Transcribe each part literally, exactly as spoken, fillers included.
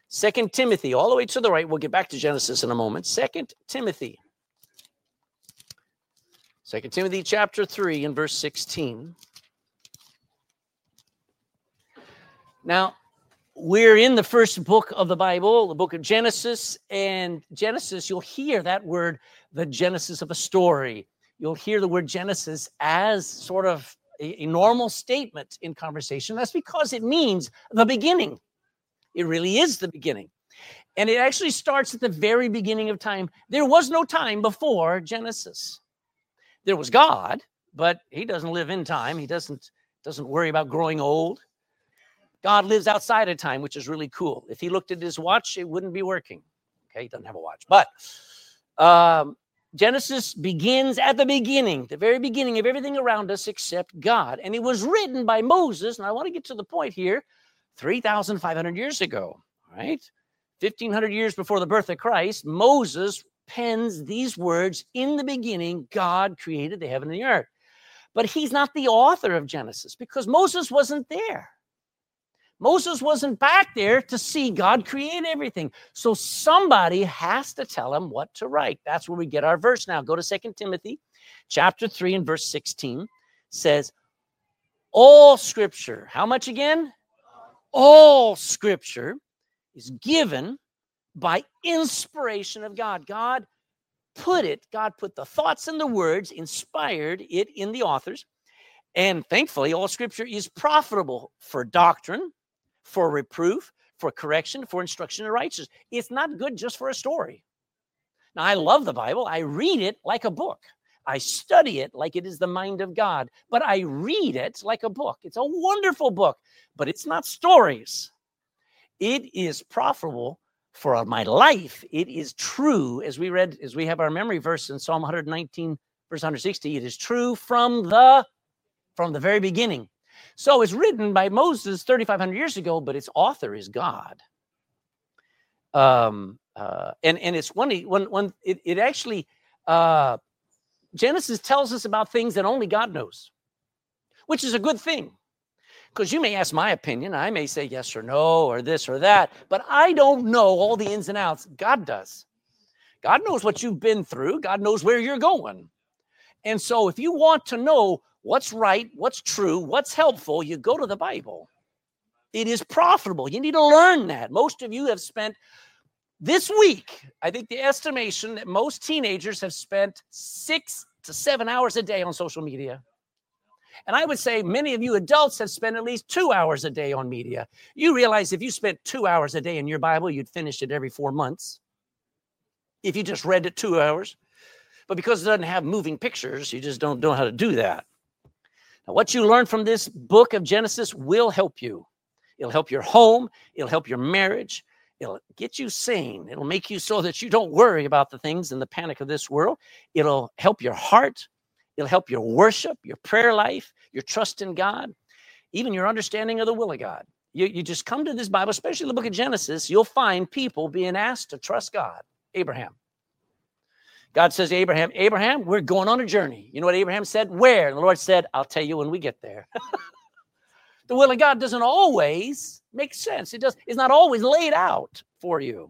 Second Timothy, all the way to the right. We'll get back to Genesis in a moment. Second Timothy. Second Timothy chapter three and verse sixteen. Now, we're in the first book of the Bible, the book of Genesis, and Genesis, you'll hear that word, the genesis of a story. You'll hear the word Genesis as sort of a, a normal statement in conversation. That's because it means the beginning. It really is the beginning. And it actually starts at the very beginning of time. There was no time before Genesis. There was God, but he doesn't live in time. He doesn't, doesn't worry about growing old. God lives outside of time, which is really cool. If he looked at his watch, it wouldn't be working. Okay, he doesn't have a watch. But um, Genesis begins at the beginning, the very beginning of everything around us except God. And it was written by Moses, and I want to get to the point here, three thousand five hundred years ago, right? fifteen hundred years before the birth of Christ, Moses pens these words, in the beginning, God created the heaven and the earth. But he's not the author of Genesis because Moses wasn't there. Moses wasn't back there to see God create everything. So somebody has to tell him what to write. That's where we get our verse now. Go to Second Timothy chapter three and verse sixteen. Says, all scripture, how much again? All scripture is given by inspiration of God. God put it, God put the thoughts and the words, inspired it in the authors. And thankfully, all scripture is profitable for doctrine, for reproof, for correction, for instruction in righteousness. It's not good just for a story. Now, I love the Bible. I read it like a book. I study it like it is the mind of God, but I read it like a book. It's a wonderful book, but it's not stories. It is profitable for my life. It is true, as we read, as we have our memory verse in Psalm one nineteen, verse one sixty, it is true from the, from the very beginning. So it's written by Moses thirty-five hundred years ago, but its author is God. Um, uh, and, and it's one, when, when it, it actually, uh, Genesis tells us about things that only God knows, which is a good thing. Because you may ask my opinion. I may say yes or no or this or that, but I don't know all the ins and outs. God does. God knows what you've been through. God knows where you're going. And so if you want to know what's right, what's true, what's helpful, you go to the Bible. It is profitable. You need to learn that. Most of you have spent this week, I think the estimation that most teenagers have spent six to seven hours a day on social media. And I would say many of you adults have spent at least two hours a day on media. You realize if you spent two hours a day in your Bible, you'd finish it every four months. If you just read it two hours. But because it doesn't have moving pictures, you just don't know how to do that. Now, what you learn from this book of Genesis will help you. It'll help your home. It'll help your marriage. It'll get you sane. It'll make you so that you don't worry about the things and the panic of this world. It'll help your heart. It'll help your worship, your prayer life, your trust in God, even your understanding of the will of God. You, you just come to this Bible, especially the book of Genesis, you'll find people being asked to trust God. Abraham. God says to Abraham, Abraham, we're going on a journey. You know what Abraham said? Where? And the Lord said, I'll tell you when we get there. The will of God doesn't always make sense. It does. It's not always laid out for you.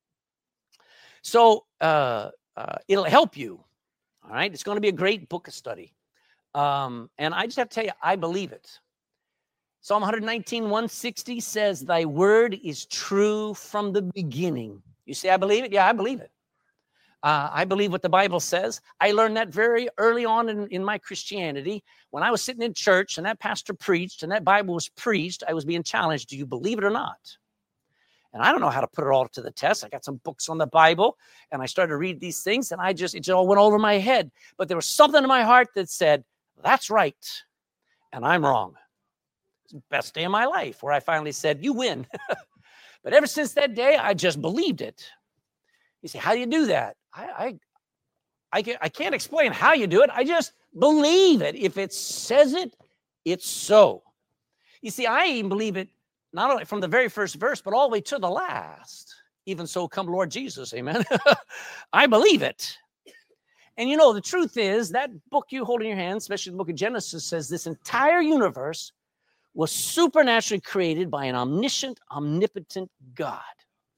So uh, uh, it'll help you. All right. It's going to be a great book of study. Um, and I just have to tell you, I believe it. Psalm one nineteen, one sixty says, thy word is true from the beginning. You say, I believe it? Yeah, I believe it. Uh, I believe what the Bible says. I learned that very early on in, in my Christianity. When I was sitting in church and that pastor preached and that Bible was preached, I was being challenged. Do you believe it or not? And I don't know how to put it all to the test. I got some books on the Bible and I started to read these things and I just, it just all went over my head. But there was something in my heart that said, that's right. And I'm wrong. It's the best day of my life where I finally said, you win. But ever since that day, I just believed it. You say, how do you do that? I, I, I, I can't explain how you do it. I just believe it. If it says it, it's so. You see, I even believe it not only from the very first verse, but all the way to the last. Even so, come Lord Jesus, amen. I believe it. And you know, the truth is that book you hold in your hand, especially the book of Genesis, says this entire universe was supernaturally created by an omniscient, omnipotent God.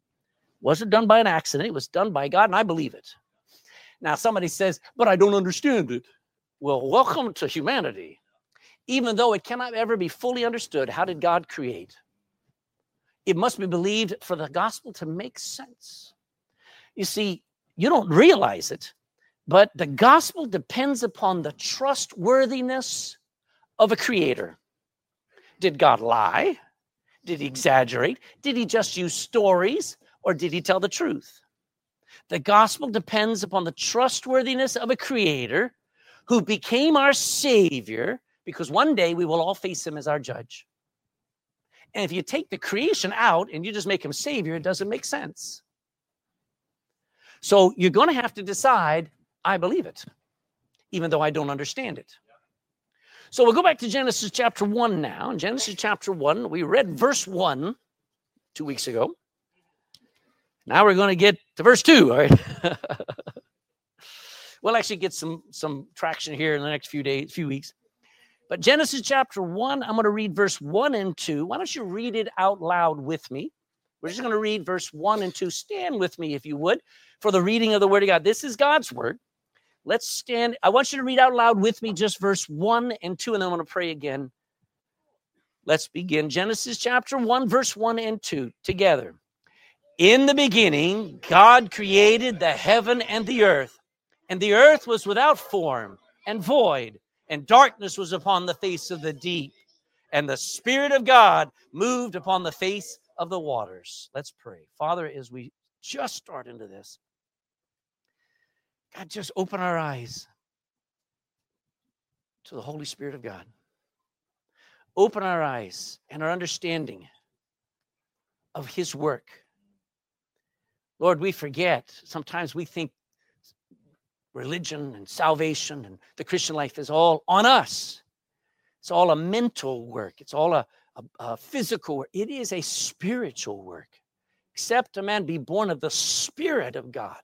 Wasn't done by an accident. It was done by God, and I believe it. Now, somebody says, but I don't understand it. Well, welcome to humanity. Even though it cannot ever be fully understood, how did God create? It must be believed for the gospel to make sense. You see, you don't realize it, but the gospel depends upon the trustworthiness of a creator. Did God lie? Did he exaggerate? Did he just use stories, or did he tell the truth? The gospel depends upon the trustworthiness of a creator who became our savior, because one day we will all face him as our judge. And if you take the creation out and you just make him savior, it doesn't make sense. So you're going to have to decide, I believe it, even though I don't understand it. So we'll go back to Genesis chapter one now. In Genesis chapter one, we read verse one two weeks ago. Now we're going to get to verse two, all right? We'll actually get some, some traction here in the next few days, few weeks. But Genesis chapter one, I'm going to read verse one and two. Why don't you read it out loud with me? We're just going to read verse one and two. Stand with me, if you would, for the reading of the word of God. This is God's word. Let's stand. I want you to read out loud with me just verse one and two, and then I'm going to pray again. Let's begin. Genesis chapter one, verse one and two together. In the beginning, God created the heaven and the earth, and the earth was without form and void, and darkness was upon the face of the deep, and the Spirit of God moved upon the face of the waters. Let's pray. Father, as we just start into this, God, just open our eyes to the Holy Spirit of God. Open our eyes and our understanding of his work. Lord, we forget. Sometimes we think religion and salvation and the Christian life is all on us. It's all a mental work. It's all a, a, a physical work. It is a spiritual work. Except a man be born of the Spirit of God.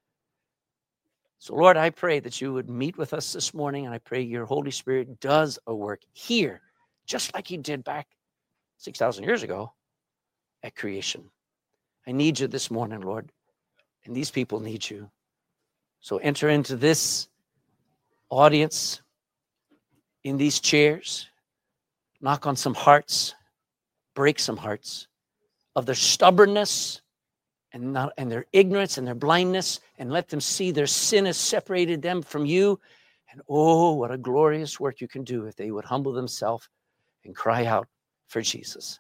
So, Lord, I pray that you would meet with us this morning, and I pray your Holy Spirit does a work here, just like he did back six thousand years ago at creation. I need you this morning, Lord, and these people need you. So enter into this audience, in these chairs, knock on some hearts, break some hearts of their stubbornness and not, and their ignorance and their blindness, and let them see their sin has separated them from you. And oh, what a glorious work you can do if they would humble themselves and cry out for Jesus.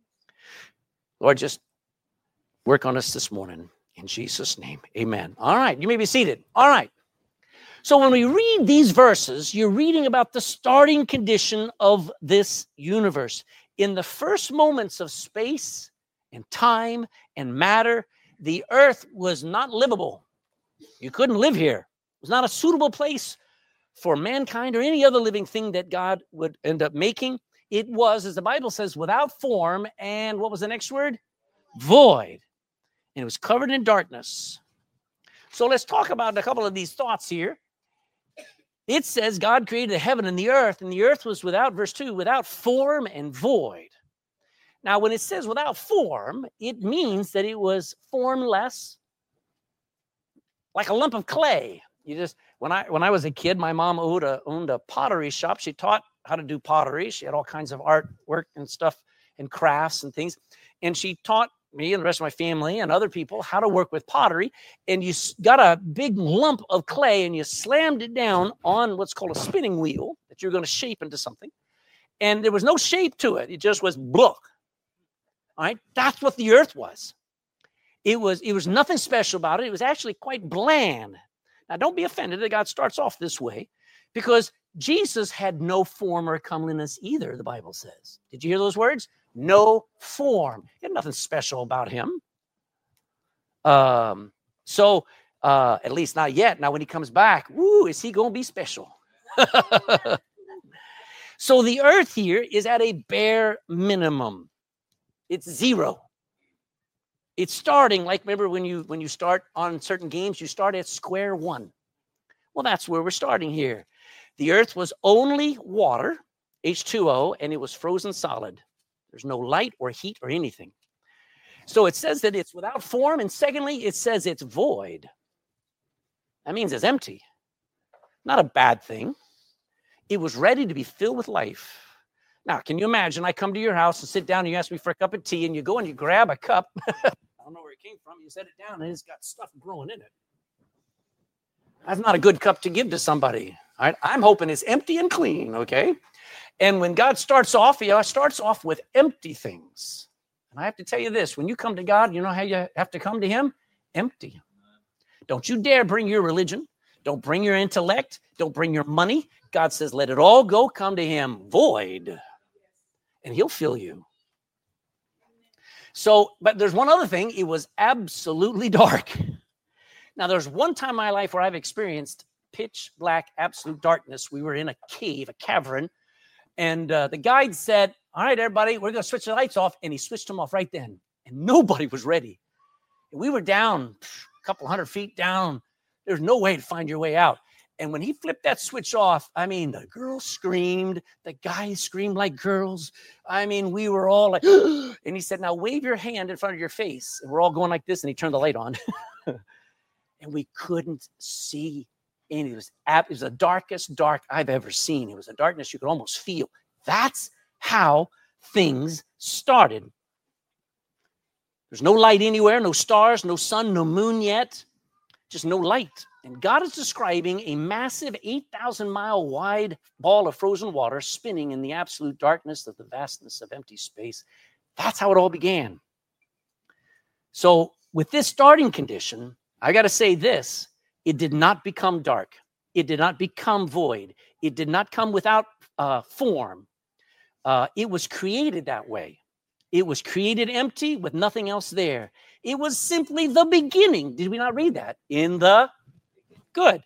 Lord, just work on us this morning. In Jesus' name, amen. All right, you may be seated. All right. So when we read these verses, you're reading about the starting condition of this universe. In the first moments of space and time and matter, the earth was not livable. You couldn't live here. It was not a suitable place for mankind or any other living thing that God would end up making. It was, as the Bible says, without form, and what was the next word? Void. And it was covered in darkness. So let's talk about a couple of these thoughts here. It says God created the heaven and the earth, and the earth was without, verse two, without form and void. Now, when it says without form, it means that it was formless, like a lump of clay. You just, when I when I was a kid, my mom owned a, owned a pottery shop. She taught how to do pottery. She had all kinds of artwork and stuff and crafts and things. And she taught me and the rest of my family and other people how to work with pottery. And you got a big lump of clay and you slammed it down on what's called a spinning wheel that you're going to shape into something. And there was no shape to it. It just was blah. All right. That's what the earth was. It was, it was nothing special about it. It was actually quite bland. Now, don't be offended that God starts off this way, because Jesus had no form or comeliness either, the Bible says. Did you hear those words? No form. He had nothing special about him. Um, so, uh, at least not yet. Now, when he comes back, woo, is he going to be special? So the earth here is at a bare minimum. It's zero. It's starting, like, remember when you when you start on certain games, you start at square one. Well, that's where we're starting here. The earth was only water, H two O, and it was frozen solid. There's no light or heat or anything. So it says that it's without form, and secondly, it says it's void. That means it's empty. Not a bad thing. It was ready to be filled with life. Now, can you imagine I come to your house and sit down and you ask me for a cup of tea and you go and you grab a cup. I don't know where it came from. You set it down and it's got stuff growing in it. That's not a good cup to give to somebody. All right? I'm hoping it's empty and clean, okay? And when God starts off, he starts off with empty things. And I have to tell you this, when you come to God, you know how you have to come to him? Empty. Don't you dare bring your religion. Don't bring your intellect. Don't bring your money. God says, let it all go. Come to him void. And he'll fill you. So, but there's one other thing. It was absolutely dark. Now, there's one time in my life where I've experienced pitch black, absolute darkness. We were in a cave, a cavern. And uh, the guide said, all right, everybody, we're going to switch the lights off. And he switched them off right then. And nobody was ready. And we were down a couple hundred feet down. There's no way to find your way out. And when he flipped that switch off, I mean, the girls screamed. The guys screamed like girls. I mean, we were all like, and he said, now wave your hand in front of your face. And we're all going like this. And he turned the light on. And we couldn't see any. It was, it was the darkest dark I've ever seen. It was a darkness you could almost feel. That's how things started. There's no light anywhere, no stars, no sun, no moon yet. Just no light. And God is describing a massive eight thousand mile wide ball of frozen water spinning in the absolute darkness of the vastness of empty space. That's how it all began. So with this starting condition, I got to say this, it did not become dark. It did not become void. It did not come without uh, form. Uh, it was created that way. It was created empty with nothing else there. It was simply the beginning. Did we not read that? In the good.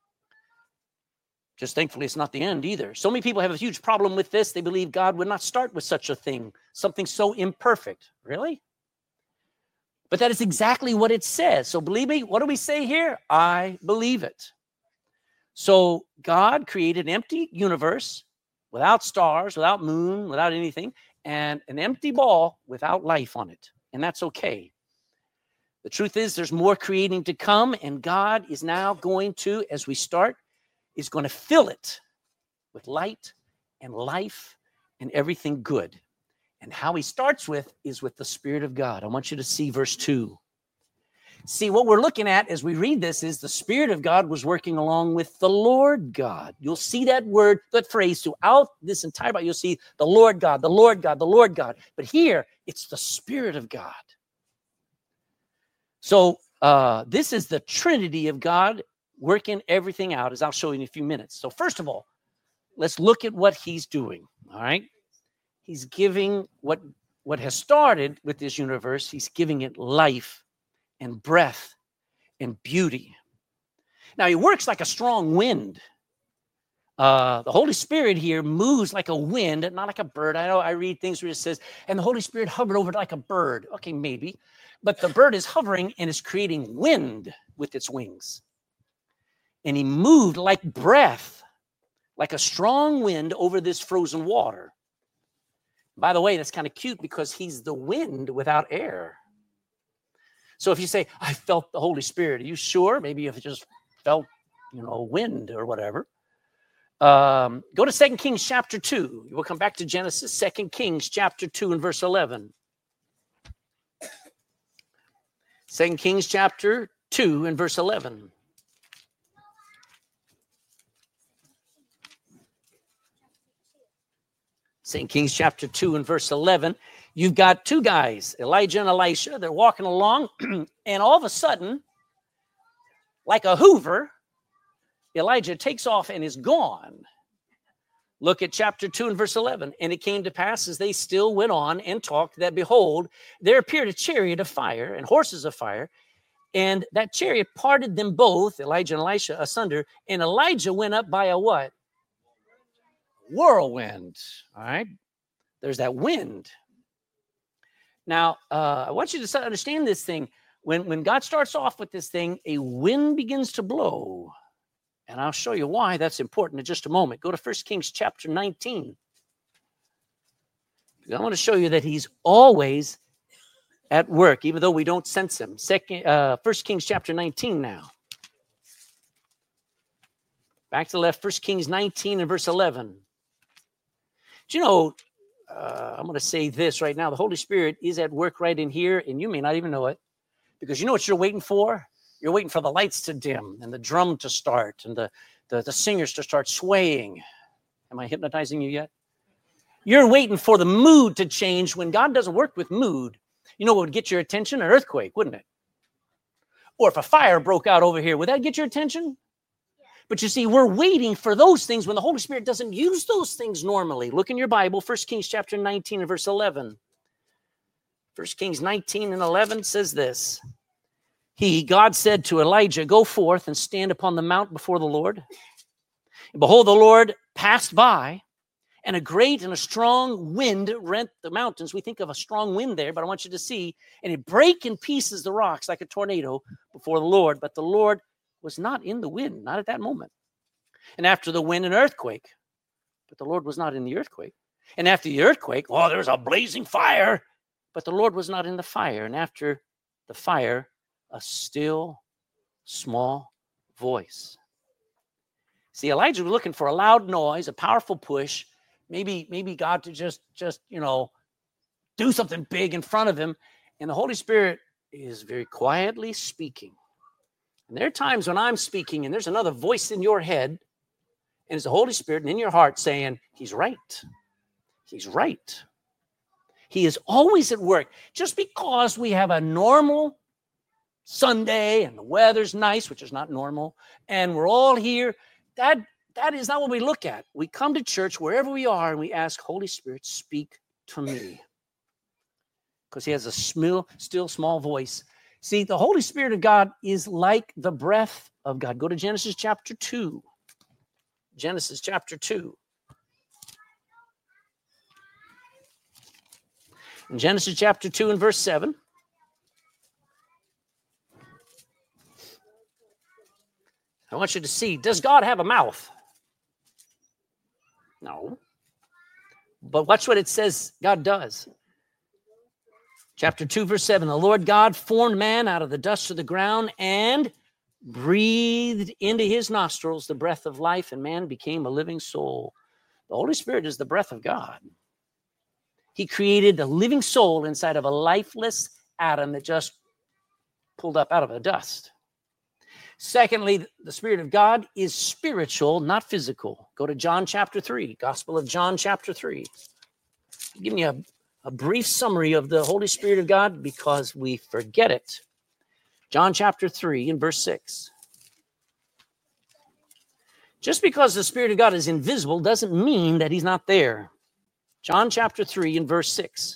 Just thankfully, it's not the end either. So many people have a huge problem with this. They believe God would not start with such a thing, something so imperfect. Really? But that is exactly what it says. So believe me, what do we say here? I believe it. So God created an empty universe without stars, without moon, without anything, and an empty ball without life on it. And that's okay. The truth is there's more creating to come, and God is now going to, as we start, is going to fill it with light and life and everything good. And how he starts with is with the Spirit of God. I want you to see verse two. See, what we're looking at as we read this is the Spirit of God was working along with the Lord God. You'll see that word, that phrase throughout this entire Bible. You'll see the Lord God, the Lord God, the Lord God. But here, it's the Spirit of God. So uh, this is the Trinity of God working everything out, as I'll show you in a few minutes. So first of all, let's look at what he's doing, all right? He's giving what, what has started with this universe, he's giving it life and breath and beauty. Now, he works like a strong wind. Uh, the Holy Spirit here moves like a wind, not like a bird. I know I read things where it says, and the Holy Spirit hovered over it like a bird. Okay, maybe. But the bird is hovering and is creating wind with its wings. And he moved like breath, like a strong wind over this frozen water. By the way, that's kind of cute because he's the wind without air. So if you say, I felt the Holy Spirit, are you sure? Maybe if you just felt, you know, wind or whatever. Um, go to Second Kings chapter two. We'll come back to Genesis, Second Kings chapter two and verse eleven. Second Kings chapter two and verse eleven. Second Kings chapter two and verse eleven. You've got two guys, Elijah and Elisha. They're walking along, and all of a sudden, like a Hoover, Elijah takes off and is gone. Look at chapter two and verse eleven. And it came to pass as they still went on and talked that, behold, there appeared a chariot of fire and horses of fire. And that chariot parted them both, Elijah and Elisha, asunder. And Elijah went up by a what? Whirlwind. All right. There's that wind. Now, uh, I want you to understand this thing. When, when God starts off with this thing, a wind begins to blow. And I'll show you why that's important in just a moment. Go to First Kings chapter nineteen. I want to show you that he's always at work, even though we don't sense him. Second, uh, First Kings chapter nineteen now. Back to the left, First Kings nineteen and verse eleven. Do you know, uh, I'm going to say this right now. The Holy Spirit is at work right in here, and you may not even know it. Because you know what you're waiting for? You're waiting for the lights to dim and the drum to start and the, the, the singers to start swaying. Am I hypnotizing you yet? You're waiting for the mood to change when God doesn't work with mood. You know what would get your attention? An earthquake, wouldn't it? Or if a fire broke out over here, would that get your attention? But you see, we're waiting for those things when the Holy Spirit doesn't use those things normally. Look in your Bible, First Kings chapter nineteen and verse eleven. First Kings nineteen and eleven says this. He, God said to Elijah, go forth and stand upon the mount before the Lord. And behold, the Lord passed by, and a great and a strong wind rent the mountains. We think of a strong wind there, but I want you to see, and it brake in pieces the rocks like a tornado before the Lord. But the Lord was not in the wind, not at that moment. And after the wind, an earthquake. But the Lord was not in the earthquake. And after the earthquake, oh, there was a blazing fire. But the Lord was not in the fire. And after the fire, a still, small voice. See, Elijah was looking for a loud noise, a powerful push, maybe, maybe God to just, just, you know, do something big in front of him. And the Holy Spirit is very quietly speaking. And there are times when I'm speaking and there's another voice in your head, and it's the Holy Spirit and in your heart saying, he's right. He's right. He is always at work. Just because we have a normal Sunday and the weather's nice, which is not normal, and we're all here, that, that is not what we look at. We come to church wherever we are and we ask, Holy Spirit, speak to me. Because he has a still, still small voice. See, the Holy Spirit of God is like the breath of God. Go to Genesis chapter two. Genesis chapter two. In Genesis chapter two and verse seven. I want you to see, does God have a mouth? No. But watch what it says God does. Chapter two, verse seven, the Lord God formed man out of the dust of the ground and breathed into his nostrils the breath of life, and man became a living soul. The Holy Spirit is the breath of God. He created a living soul inside of a lifeless atom that just pulled up out of the dust. Secondly, the Spirit of God is spiritual, not physical. Go to John chapter three, Gospel of John chapter three. Give me a, a brief summary of the Holy Spirit of God because we forget it. John chapter three and verse six. Just because the Spirit of God is invisible doesn't mean that he's not there. John chapter three and verse six.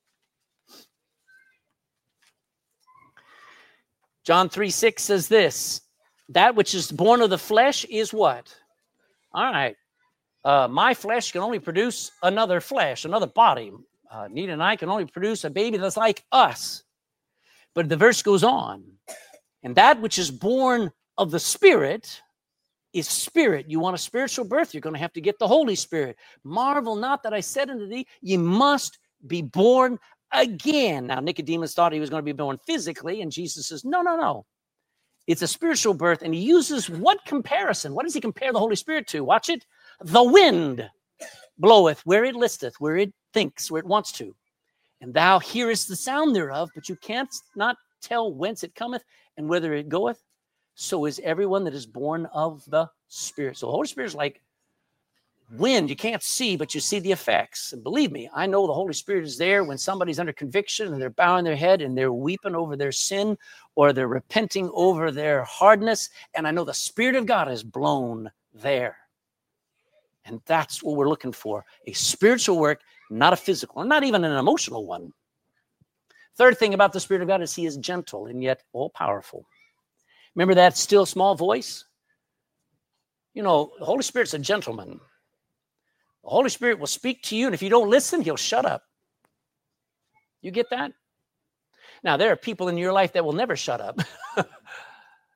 John three six says this, that which is born of the flesh is what? All right. Uh, my flesh can only produce another flesh, another body. Uh, Nita and I can only produce a baby that's like us. But the verse goes on. And that which is born of the Spirit is spirit. You want a spiritual birth, you're going to have to get the Holy Spirit. Marvel not that I said unto thee, ye must be born again. Now, Nicodemus thought he was going to be born physically, and Jesus says, no, no, no. It's a spiritual birth, and he uses what comparison? What does he compare the Holy Spirit to? Watch it. The wind bloweth where it listeth, where it thinks, where it wants to. And thou hearest the sound thereof, but you can't not tell whence it cometh and whither it goeth. So is everyone that is born of the Spirit. So the Holy Spirit is like wind. You can't see, but you see the effects. And believe me, I know the Holy Spirit is there when somebody's under conviction and they're bowing their head and they're weeping over their sin or they're repenting over their hardness. And I know the Spirit of God is blown there. And that's what we're looking for. A spiritual work, not a physical, and not even an emotional one. Third thing about the Spirit of God is he is gentle and yet all-powerful. Remember that still small voice? You know, the Holy Spirit's a gentleman. The Holy Spirit will speak to you, and if you don't listen, he'll shut up. You get that? Now, there are people in your life that will never shut up.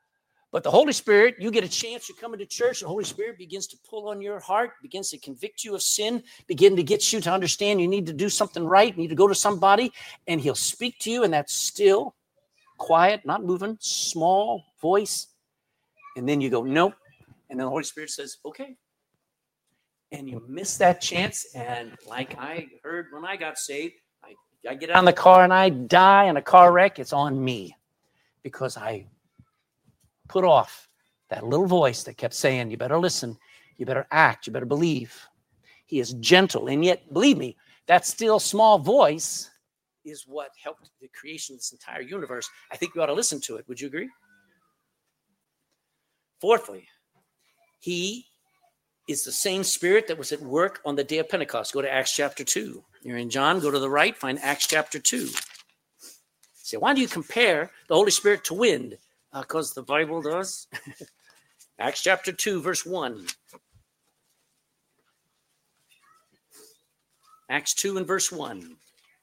But the Holy Spirit, you get a chance, you're coming to church, the Holy Spirit begins to pull on your heart, begins to convict you of sin, begin to get you to understand you need to do something right, you need to go to somebody, and he'll speak to you in that still, quiet, not moving, small voice. And then you go, nope. And then the Holy Spirit says, okay. And you miss that chance. And like I heard when I got saved, I, I get out in the car and I die in a car wreck. It's on me because I put off that little voice that kept saying, you better listen, you better act, you better believe. He is gentle. And yet, believe me, that still small voice is what helped the creation of this entire universe. I think we ought to listen to it. Would you agree? Fourthly, he is the same Spirit that was at work on the day of Pentecost. Go to Acts chapter two. You're in John, go to the right, find Acts chapter two. Say, why do you compare the Holy Spirit to wind? Because uh, the Bible does. Acts chapter two, verse one. Acts two and verse one.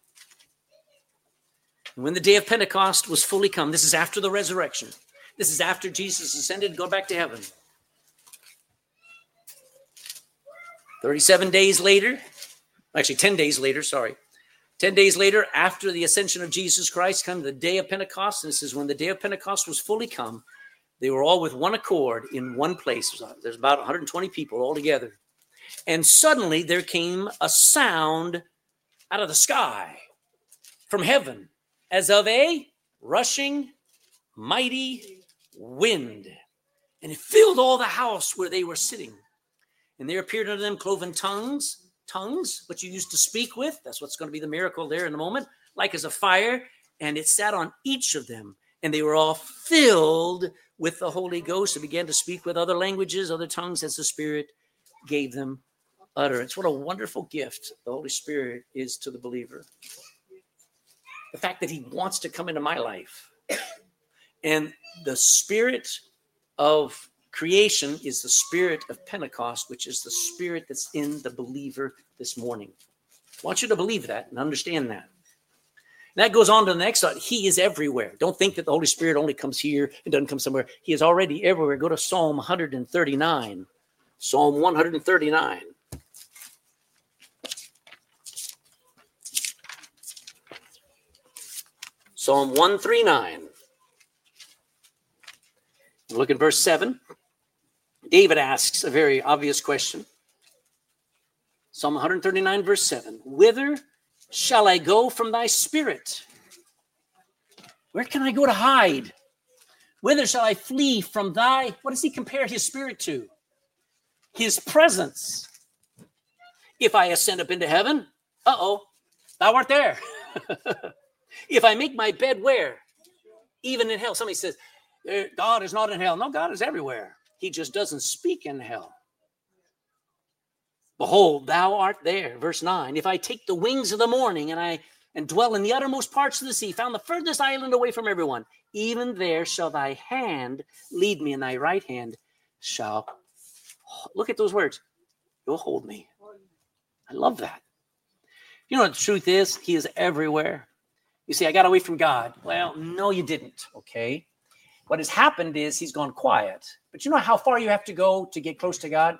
And when the day of Pentecost was fully come, this is after the resurrection. This is after Jesus ascended and gone back to heaven. thirty-seven days later, actually ten days later, sorry. ten days later, after the ascension of Jesus Christ, come the day of Pentecost. And it says, when the day of Pentecost was fully come, they were all with one accord in one place. There's about one hundred twenty people all together. And suddenly there came a sound out of the sky from heaven as of a rushing mighty wind. And it filled all the house where they were sitting. And there appeared unto them cloven tongues, tongues, what you used to speak with. That's what's going to be the miracle there in a moment, like as a fire. And it sat on each of them. And they were all filled with the Holy Ghost and began to speak with other languages, other tongues, as the Spirit gave them utterance. What a wonderful gift the Holy Spirit is to the believer. The fact that he wants to come into my life. And the Spirit of creation is the Spirit of Pentecost, which is the Spirit that's in the believer this morning. I want you to believe that and understand that. And that goes on to the next thought. He is everywhere. Don't think that the Holy Spirit only comes here and doesn't come somewhere. He is already everywhere. Go to Psalm one thirty-nine. Psalm one thirty-nine. Psalm one thirty-nine. Look at verse seven. David asks a very obvious question. Psalm one thirty-nine, verse seven. Whither shall I go from thy spirit? Where can I go to hide? Whither shall I flee from thy, what does he compare his spirit to? His presence. If I ascend up into heaven, uh-oh, thou art there. If I make my bed where? Even in hell. Somebody says, God is not in hell. No, God is everywhere. He just doesn't speak in hell. Behold, thou art there. Verse nine. If I take the wings of the morning and I and dwell in the uttermost parts of the sea, found the furthest island away from everyone, even there shall thy hand lead me, and thy right hand shall, look at those words, you'll hold me. I love that. You know what the truth is? He is everywhere. You say, I got away from God. Well, no, you didn't, okay? What has happened is he's gone quiet. But you know how far you have to go to get close to God?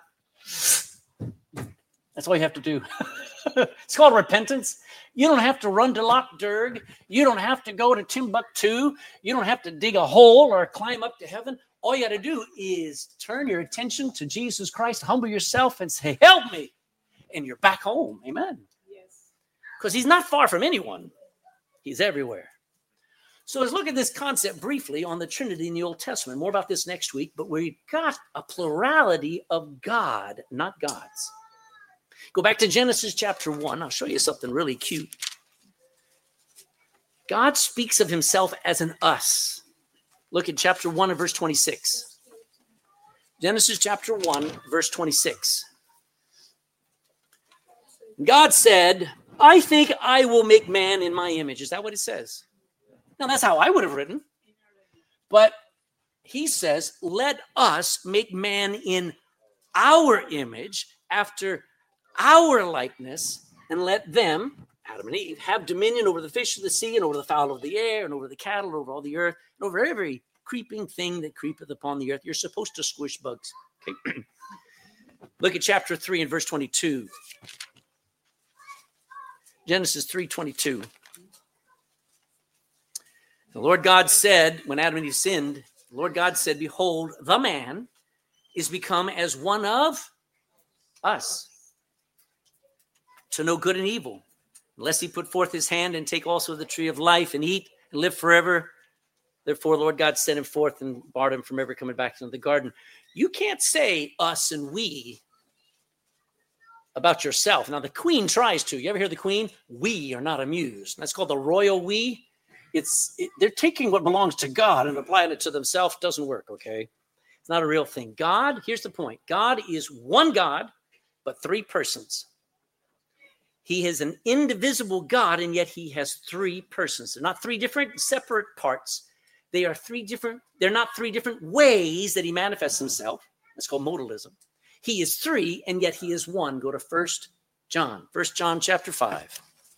That's all you have to do. It's called repentance. You don't have to run to Loch Derg. You don't have to go to Timbuktu. You don't have to dig a hole or climb up to heaven. All you got to do is turn your attention to Jesus Christ, humble yourself and say, help me. And you're back home. Amen. Yes. Because he's not far from anyone. He's everywhere. So let's look at this concept briefly on the Trinity in the Old Testament. More about this next week, but we've got a plurality of God, not gods. Go back to Genesis chapter one. I'll show you something really cute. God speaks of himself as an us. Look at chapter one and verse twenty-six. Genesis chapter one, verse twenty-six. God said, I think I will make man in my image. Is that what it says? Now, that's how I would have written. But he says, let us make man in our image, after our likeness, and let them, Adam and Eve, have dominion over the fish of the sea and over the fowl of the air and over the cattle, and over all the earth, and over every creeping thing that creepeth upon the earth. You're supposed to squish bugs. Okay. Look at chapter three and verse twenty-two. Genesis three twenty-two. The Lord God said, when Adam and Eve sinned, the Lord God said, behold, the man is become as one of us, to know good and evil, unless he put forth his hand and take also the tree of life and eat and live forever. Therefore, Lord God sent him forth and barred him from ever coming back into the garden. You can't say us and we about yourself. Now, the queen tries to. You ever hear the queen? We are not amused. That's called the royal we. It's it, they're taking what belongs to God and applying it to themselves. Doesn't work, okay? It's not a real thing. God, here's the point. God is one God, but three persons. He is an indivisible God, and yet he has three persons. They're not three different separate parts. They are three different, they're not three different ways that he manifests himself. That's called modalism. He is three, and yet he is one. Go to First John. First John chapter five.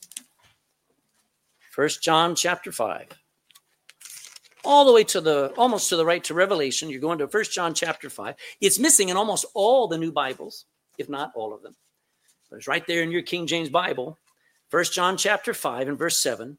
First John chapter five. All the way to the, almost to the right to Revelation. You're going to First John chapter five. It's missing in almost all the new Bibles, if not all of them. But it's right there in your King James Bible. First John chapter five and verse seven.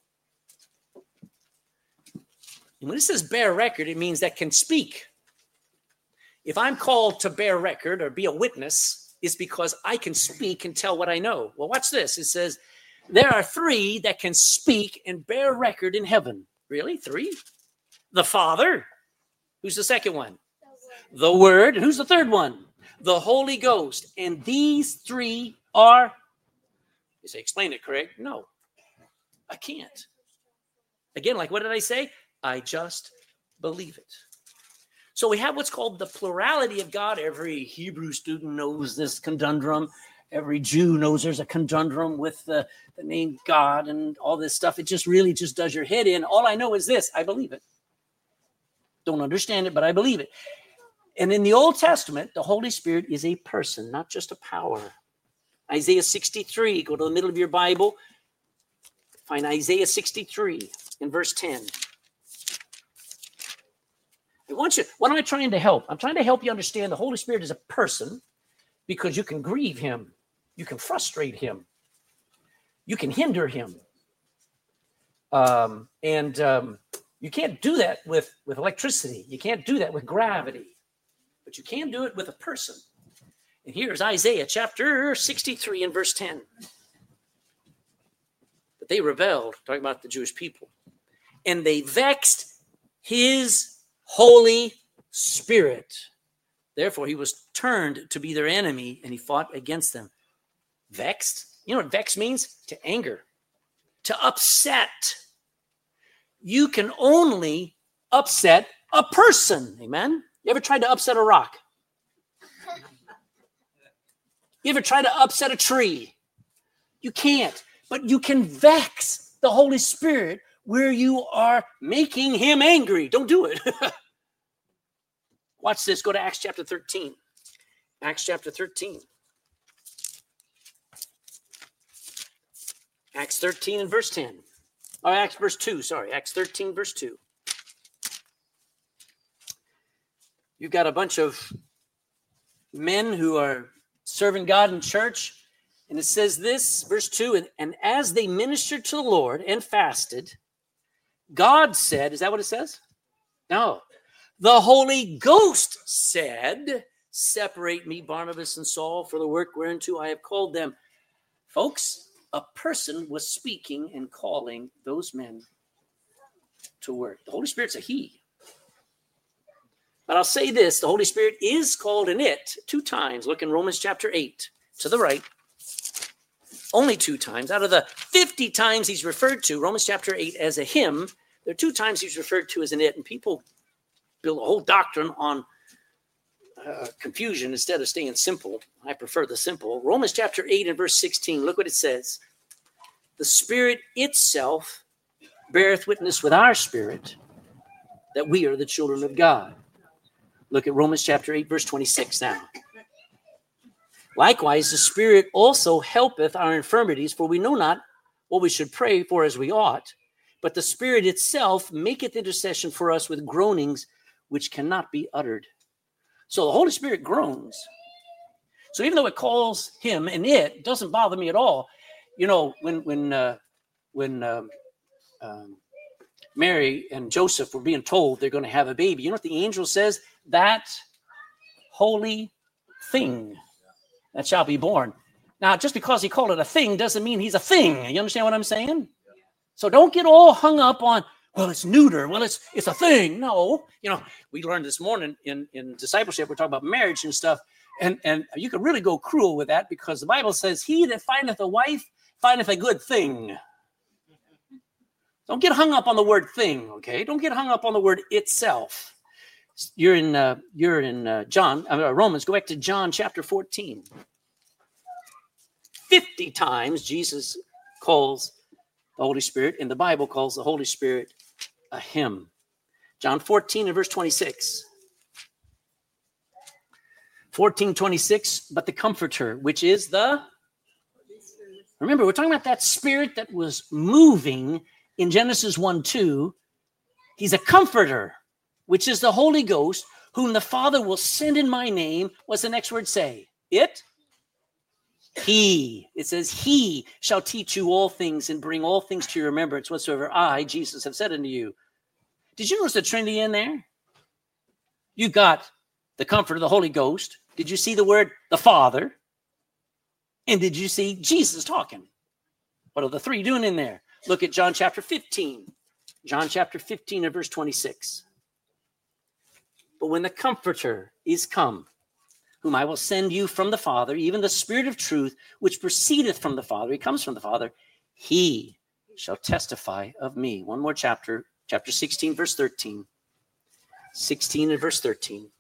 And when it says bear record, it means that can speak. If I'm called to bear record or be a witness, it's because I can speak and tell what I know. Well, watch this. It says, there are three that can speak and bear record in heaven. Really? Three? The Father. Who's the second one? The Word. And who's the third one? The Holy Ghost. And these three are, you say, explain it, Craig. No, I can't. Again, like what did I say? I just believe it. So we have what's called the plurality of God. Every Hebrew student knows this conundrum. Every Jew knows there's a conundrum with the, the name God and all this stuff. It just really just does your head in. All I know is this. I believe it. Don't understand it, but I believe it. And in the Old Testament, the Holy Spirit is a person, not just a power. Isaiah sixty-three, go to the middle of your Bible. Find Isaiah sixty-three in verse ten. I want you, what am I trying to help? I'm trying to help you understand the Holy Spirit is a person because you can grieve him. You can frustrate him. You can hinder him. Um, and um, you can't do that with, with electricity. You can't do that with gravity. But you can do it with a person. And here's Isaiah chapter sixty-three and verse ten. But they rebelled, talking about the Jewish people, and they vexed his Holy Spirit. Therefore, he was turned to be their enemy, and he fought against them. Vexed? You know what vex means? To anger, to upset. You can only upset a person. Amen? You ever tried to upset a rock? You ever tried to upset a tree? You can't. But you can vex the Holy Spirit where you are making him angry. Don't do it. Watch this. Go to Acts chapter thirteen. Acts chapter thirteen. Acts thirteen and verse ten. Oh, Acts verse two. Sorry. Acts thirteen, verse two. You've got a bunch of men who are serving God in church. And it says this, verse two, and, and as they ministered to the Lord and fasted, God said, is that what it says? No. The Holy Ghost said, separate me, Barnabas and Saul, for the work whereunto I have called them. Folks, a person was speaking and calling those men to work. The Holy Spirit's a he. But I'll say this, the Holy Spirit is called an it two times. Look in Romans chapter eight, to the right. Only two times. Out of the fifty times he's referred to, Romans chapter eight, as a him, there are two times he's referred to as an it. And people build a whole doctrine on uh, confusion instead of staying simple. I prefer the simple. Romans chapter eight and verse sixteen, look what it says. The Spirit itself beareth witness with our spirit that we are the children of God. Look at Romans chapter eight, verse twenty-six now. Likewise, the Spirit also helpeth our infirmities, for we know not what we should pray for as we ought. but the Spirit itself maketh intercession for us with groanings which cannot be uttered. So the Holy Spirit groans. So even though it calls him and it doesn't bother me at all. You know, when when uh, when um, um, Mary and Joseph were being told they're going to have a baby, you know what the angel says? That holy thing that shall be born. Now, just because he called it a thing doesn't mean he's a thing. You understand what I'm saying? So don't get all hung up on, well, it's neuter. Well, it's it's a thing. No. You know, we learned this morning in, in discipleship, we're talking about marriage and stuff. And, and you could really go cruel with that because the Bible says, he that findeth a wife findeth a good thing. Don't get hung up on the word thing, okay? Don't get hung up on the word itself. You're in uh, you're in uh, John, uh, Romans. Go back to John chapter fourteen. fifty times Jesus calls the Holy Spirit, and the Bible calls the Holy Spirit a him. John fourteen and verse twenty-six. fourteen twenty-six, but the Comforter, which is the... Remember, we're talking about that Spirit that was moving in Genesis one two. He's a comforter, which is the Holy Ghost, whom the Father will send in my name. What's the next word say? It? He. It says, he shall teach you all things and bring all things to your remembrance whatsoever I, Jesus, have said unto you. Did you notice the Trinity in there? You got the Comforter, the Holy Ghost. Did you see the word the Father? And did you see Jesus talking? What are the three doing in there? Look at John chapter fifteen. John chapter fifteen and verse twenty-six. But when the Comforter is come, whom I will send you from the Father, even the Spirit of truth, which proceedeth from the Father, he comes from the Father, he shall testify of me. One more chapter, chapter sixteen, verse thirteen. sixteen and verse thirteen.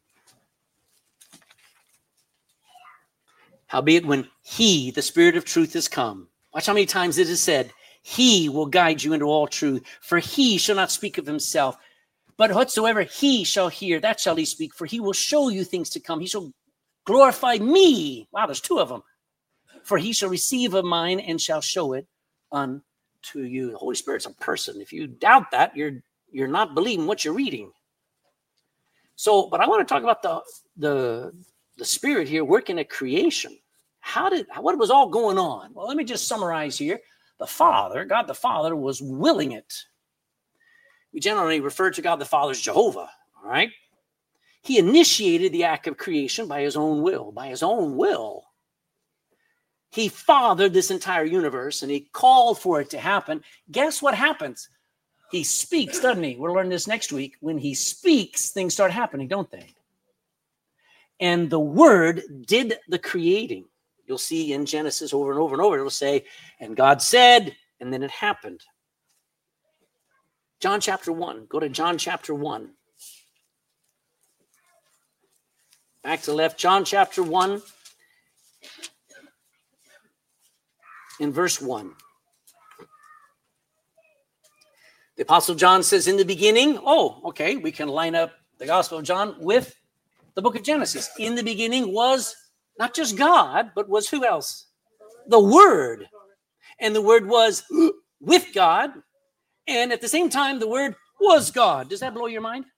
Howbeit when he, the Spirit of truth, is come. Watch how many times it is said, he will guide you into all truth, for he shall not speak of himself, but whatsoever he shall hear, that shall he speak, for he will show you things to come. He shall glorify me. Wow, there's two of them. For he shall receive of mine and shall show it unto you. The Holy Spirit's a person. If you doubt that, you're you're not believing what you're reading. So, but I want to talk about the the the Spirit here working at creation. How did what was all going on? Well, let me just summarize here. The Father, God the Father, was willing it. We generally refer to God the Father as Jehovah, all right? He initiated the act of creation by his own will. By his own will. He fathered this entire universe, and he called for it to happen. Guess what happens? He speaks, doesn't he? We'll learn this next week. When he speaks, things start happening, don't they? And the Word did the creating. You'll see in Genesis over and over and over, it'll say, and God said, and then it happened. John chapter one. Go to John chapter one. Back to the left. John chapter one. In verse one. The Apostle John says in the beginning, oh, okay, we can line up the Gospel of John with the book of Genesis. In the beginning was not just God, but was who else? The Word. And the Word was with God. And at the same time, the Word was God. Does that blow your mind?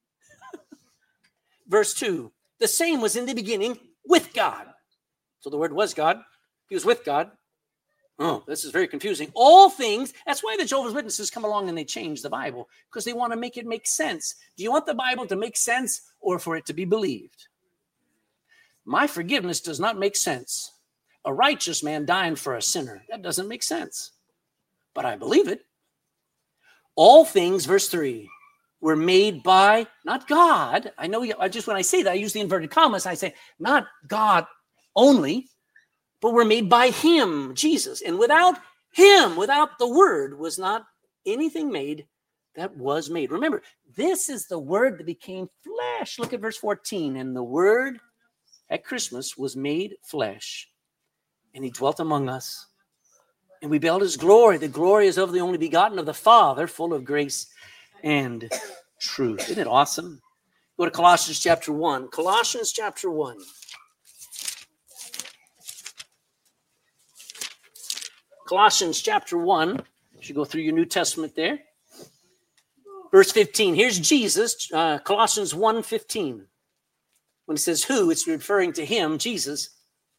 Verse two. The same was in the beginning with God. So the Word was God. He was with God. Oh, this is very confusing. All things, that's why the Jehovah's Witnesses come along and they change the Bible, because they want to make it make sense. Do you want the Bible to make sense or for it to be believed? My forgiveness does not make sense. A righteous man dying for a sinner, that doesn't make sense. But I believe it. All things, verse three, were made by, not God. I know, I just when I say that, I use the inverted commas. I say, not God only, but were made by him, Jesus. And without him, without the Word, was not anything made that was made. Remember, this is the Word that became flesh. Look at verse fourteen. And the Word at Christmas was made flesh, and he dwelt among us. And we beheld his glory. The glory is of the only begotten of the Father, full of grace and truth. Isn't it awesome? Go to Colossians chapter one. Colossians chapter one. Colossians chapter one. You should go through your New Testament there. Verse fifteen, here's Jesus, uh, Colossians one fifteen. When it says who, it's referring to him, Jesus,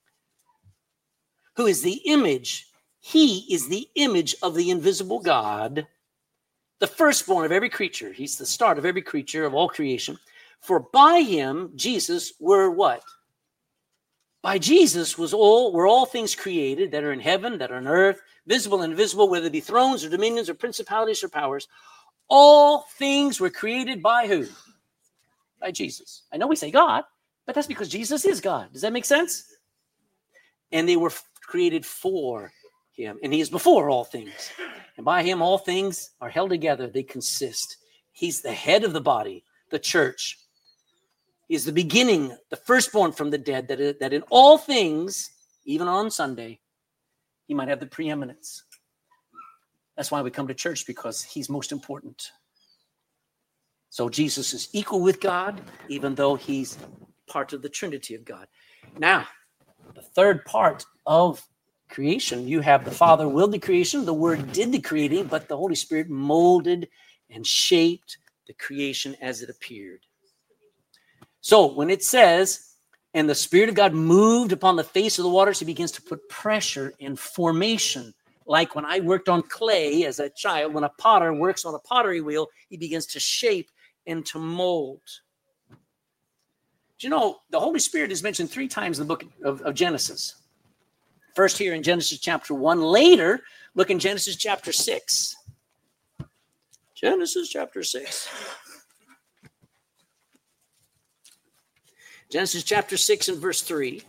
who is the image. He is the image of the invisible God, the firstborn of every creature. He's the start of every creature, of all creation. For by him, Jesus, were what? By Jesus was all, were all things created that are in heaven, that are on earth, visible and invisible, whether it be thrones or dominions or principalities or powers. All things were created by who? By Jesus. I know we say God, but that's because Jesus is God. Does that make sense? And they were created for him, and he is before all things. And by him, all things are held together. They consist. He's the head of the body, the church. He is the beginning, the firstborn from the dead, that, that in all things, even on Sunday, he might have the preeminence. That's why we come to church, because he's most important. So Jesus is equal with God, even though he's part of the Trinity of God. Now, the third part of creation, you have the Father willed the creation, the Word did the creating, but the Holy Spirit molded and shaped the creation as it appeared. So when it says, and the Spirit of God moved upon the face of the waters, he begins to put pressure and formation. Like when I worked on clay as a child, when a potter works on a pottery wheel, he begins to shape and to mold. Do you know, the Holy Spirit is mentioned three times in the book of, of Genesis. First here in Genesis chapter one. Later, look in Genesis chapter six. Genesis chapter six. Genesis chapter six and verse three.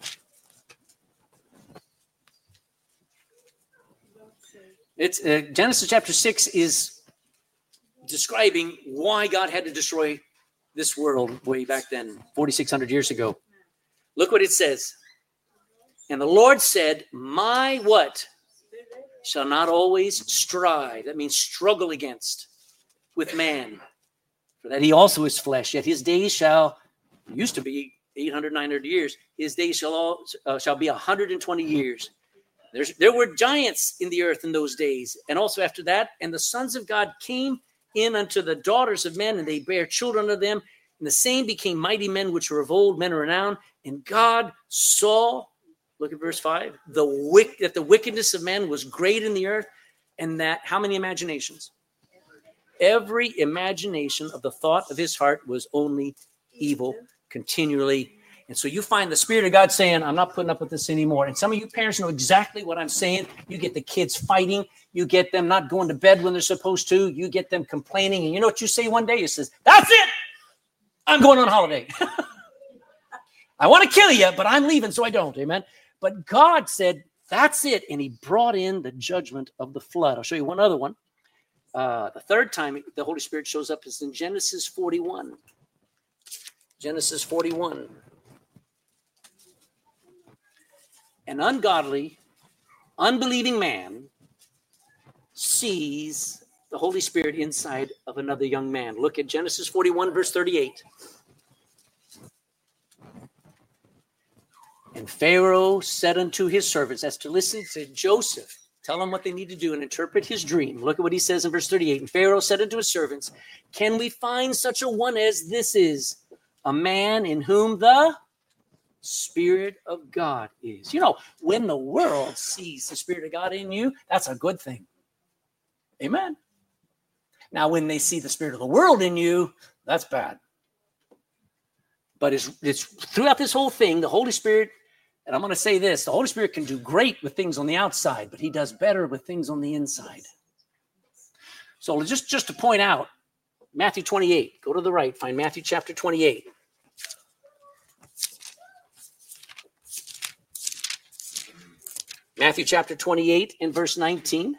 It's uh, Genesis chapter six is describing why God had to destroy this world way back then, forty-six hundred years ago. Look what it says. And the Lord said, my what? Shall not always strive. That means struggle against with man. For that he also is flesh. Yet his days shall, used to be eight hundred, nine hundred years. His days shall all uh, shall be one hundred twenty years. There's, there were giants in the earth in those days. And also after that, and the sons of God came in unto the daughters of men, and they bare children of them. And the same became mighty men, which were of old, men of renown. And God saw, look at verse five, the wick, that the wickedness of men was great in the earth, and that, how many imaginations? Every imagination of the thought of his heart was only evil continually. And so you find the Spirit of God saying, I'm not putting up with this anymore. And some of you parents know exactly what I'm saying. You get the kids fighting. You get them not going to bed when they're supposed to. You get them complaining. And you know what you say one day? You says, that's it. I'm going on holiday. I want to kill you, but I'm leaving, so I don't. Amen. But God said, that's it. And he brought in the judgment of the flood. I'll show you one other one. Uh, the third time the Holy Spirit shows up is in Genesis forty-one. Genesis forty-one. An ungodly, unbelieving man sees the Holy Spirit inside of another young man. Look at Genesis forty-one, verse thirty-eight. And Pharaoh said unto his servants, that's to listen to Joseph, tell them what they need to do and interpret his dream. Look at what he says in verse thirty-eight. And Pharaoh said unto his servants, can we find such a one as this is, a man in whom the Spirit of God is? You know, when the world sees the Spirit of God in you, that's a good thing. Amen. Now, when they see the spirit of the world in you, that's bad. But it's, it's throughout this whole thing, the Holy Spirit, and I'm going to say this, the Holy Spirit can do great with things on the outside, but he does better with things on the inside. So just, just to point out, Matthew twenty-eight, go to the right, find Matthew chapter twenty-eight. Matthew chapter twenty-eight and verse nineteen.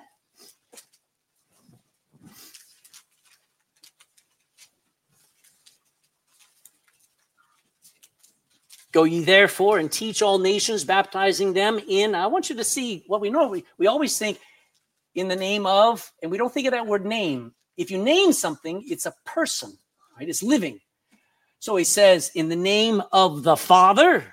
Go ye therefore and teach all nations, baptizing them in, I want you to see what we know. We, we always think in the name of, and we don't think of that word name. If you name something, it's a person, right? It's living. So he says, in the name of the Father,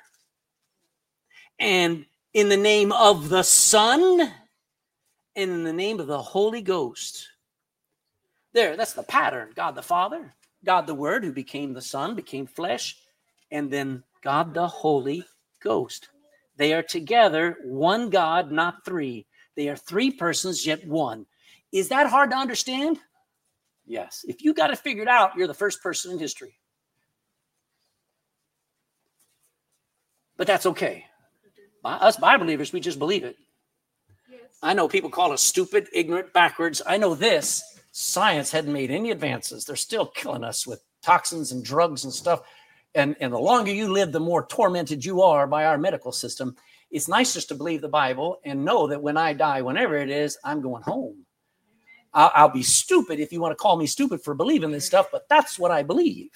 and in the name of the Son, and in the name of the Holy Ghost. There, that's the pattern. God the Father, God the Word, who became the Son, became flesh, and then God the Holy Ghost. They are together, one God, not three. They are three persons, yet one. Is that hard to understand? Yes. If you got it figured out, you're the first person in history. But that's okay. Us Bible believers, we just believe it. I know people call us stupid, ignorant, backwards. I know this. Science hadn't made any advances. They're still killing us with toxins and drugs and stuff. And, and the longer you live, the more tormented you are by our medical system. It's nice just to believe the Bible and know that when I die, whenever it is, I'm going home. I'll, I'll be stupid if you want to call me stupid for believing this stuff, but that's what I believe.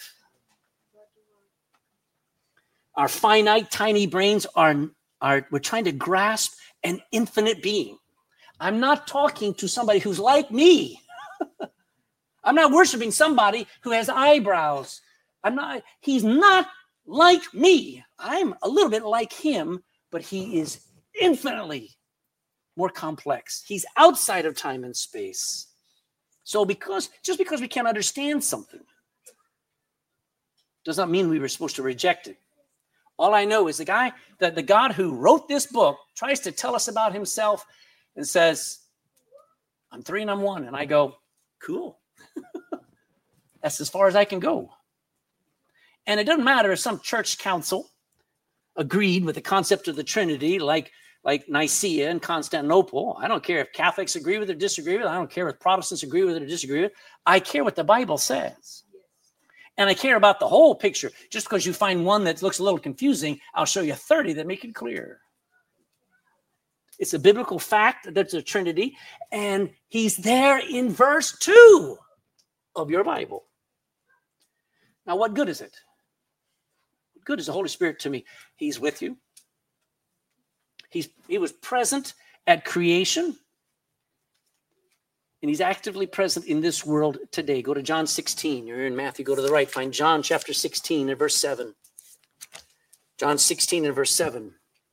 Our finite, tiny brains are, are we're trying to grasp an infinite being. I'm not talking to somebody who's like me. I'm not worshiping somebody who has eyebrows. I'm not, he's not like me. I'm a little bit like him, but he is infinitely more complex. He's outside of time and space. So because, just because we can't understand something does not mean we were supposed to reject it. All I know is the guy, that the God who wrote this book tries to tell us about himself and says, I'm three and I'm one. And I go, cool. That's as far as I can go. And it doesn't matter if some church council agreed with the concept of the Trinity, like, like Nicaea and Constantinople. I don't care if Catholics agree with it or disagree with it. I don't care if Protestants agree with it or disagree with it. I care what the Bible says. And I care about the whole picture. Just because you find one that looks a little confusing, I'll show you thirty that make it clear. It's a biblical fact that there's a Trinity, and he's there in verse two of your Bible. Now, what good is it? What good is the Holy Spirit to me? He's with you. He's, he was present at creation, and he's actively present in this world today. Go to John sixteen. You're in Matthew. Go to the right. Find John chapter sixteen and verse seven. John sixteen and verse seven.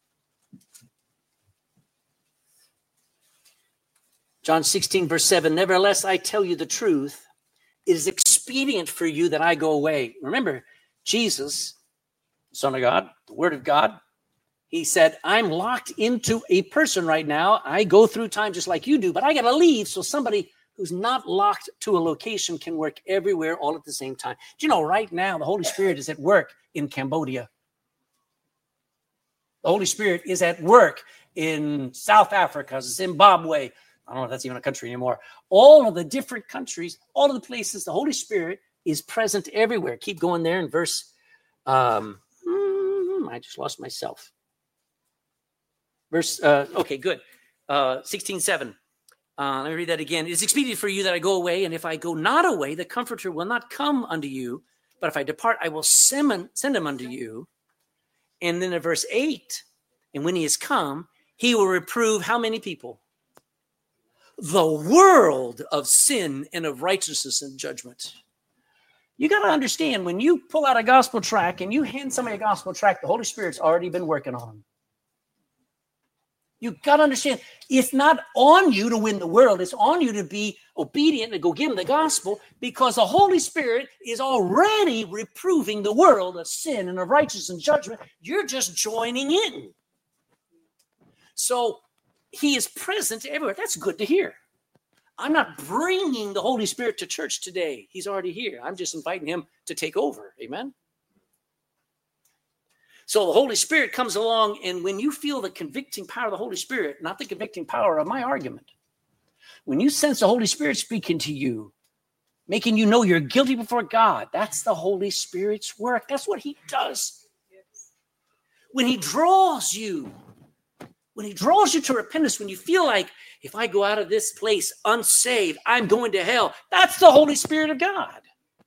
John sixteen, verse seven. Nevertheless, I tell you the truth. It is expedient for you that I go away. Remember, Jesus, Son of God, the Word of God, he said, I'm locked into a person right now. I go through time just like you do, but I got to leave so somebody who's not locked to a location can work everywhere all at the same time. Do you know right now the Holy Spirit is at work in Cambodia? The Holy Spirit is at work in South Africa, Zimbabwe. I don't know if that's even a country anymore. All of the different countries, all of the places, the Holy Spirit is present everywhere. Keep going there in verse, um, I just lost myself. Verse, uh, okay, good. Uh, sixteen seven. Uh, let me read that again. It is expedient for you that I go away, and if I go not away, the Comforter will not come unto you. But if I depart, I will send, send him unto you. And then in verse eight, and when he is come, he will reprove how many people? The world of sin and of righteousness and judgment. You got to understand, when you pull out a gospel tract and you hand somebody a gospel tract, the Holy Spirit's already been working on them. You got to understand, it's not on you to win the world. It's on you to be obedient and go give them the gospel, because the Holy Spirit is already reproving the world of sin and of righteousness and judgment. You're just joining in. So he is present everywhere. That's good to hear. I'm not bringing the Holy Spirit to church today. He's already here. I'm just inviting him to take over. Amen? So the Holy Spirit comes along, and when you feel the convicting power of the Holy Spirit, not the convicting power of my argument, when you sense the Holy Spirit speaking to you, making you know you're guilty before God, that's the Holy Spirit's work. That's what he does. When he draws you, when he draws you to repentance, when you feel like, if I go out of this place unsaved, I'm going to hell, that's the Holy Spirit of God.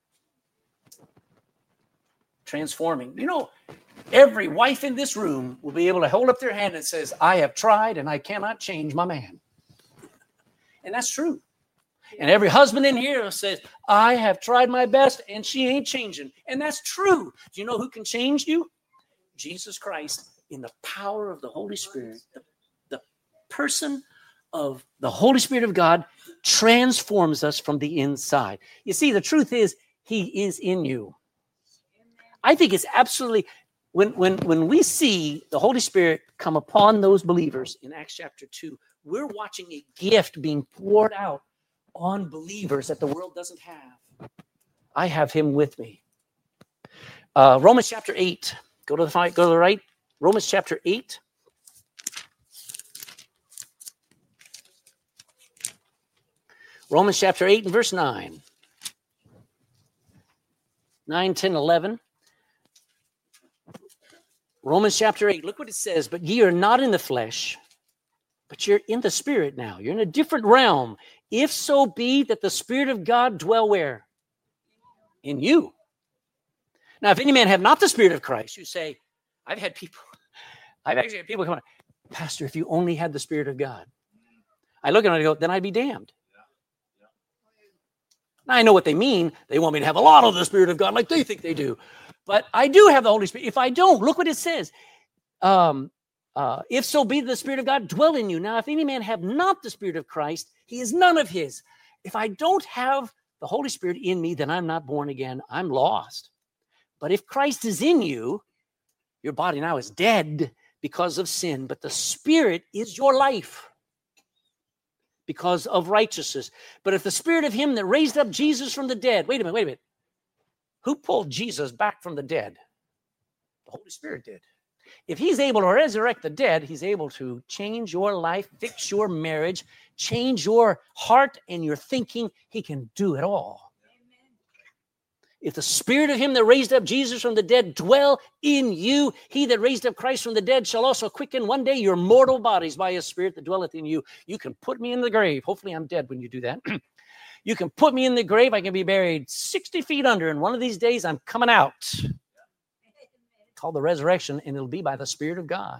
Transforming. You know, every wife in this room will be able to hold up their hand and says, I have tried and I cannot change my man. And that's true. And every husband in here says, I have tried my best and she ain't changing. And that's true. Do you know who can change you? Jesus Christ, in the power of the Holy Spirit, the, the person of the Holy Spirit of God transforms us from the inside. You see, the truth is, he is in you. I think it's absolutely, when, when, when we see the Holy Spirit come upon those believers in Acts chapter two, we're watching a gift being poured out on believers that the world doesn't have. I have him with me. Uh, Romans chapter eight. Go to the go to the right. Romans chapter eight. Romans chapter eight and verse nine. nine, ten, eleven. Romans chapter eight. Look what it says. But ye are not in the flesh, but you're in the Spirit now. You're in a different realm. If so be that the Spirit of God dwell where? In you. Now, if any man have not the Spirit of Christ, you say, I've had people, I've actually had people come on, Pastor, if you only had the Spirit of God. I look at it and I go, then I'd be damned. Now, I know what they mean. They want me to have a lot of the Spirit of God like they think they do. But I do have the Holy Spirit. If I don't, look what it says. Um, uh, if so be the Spirit of God dwell in you. Now, if any man have not the Spirit of Christ, he is none of his. If I don't have the Holy Spirit in me, then I'm not born again. I'm lost. But if Christ is in you, your body now is dead because of sin, but the Spirit is your life because of righteousness. But if the Spirit of him that raised up Jesus from the dead, wait a minute, wait a minute. Who pulled Jesus back from the dead? The Holy Spirit did. If he's able to resurrect the dead, he's able to change your life, fix your marriage, change your heart and your thinking. He can do it all. If the Spirit of him that raised up Jesus from the dead dwell in you, he that raised up Christ from the dead shall also quicken one day your mortal bodies by his Spirit that dwelleth in you. You can put me in the grave. Hopefully I'm dead when you do that. You can put me in the grave. I can be buried sixty feet under, and one of these days I'm coming out. Called the resurrection, and it'll be by the Spirit of God.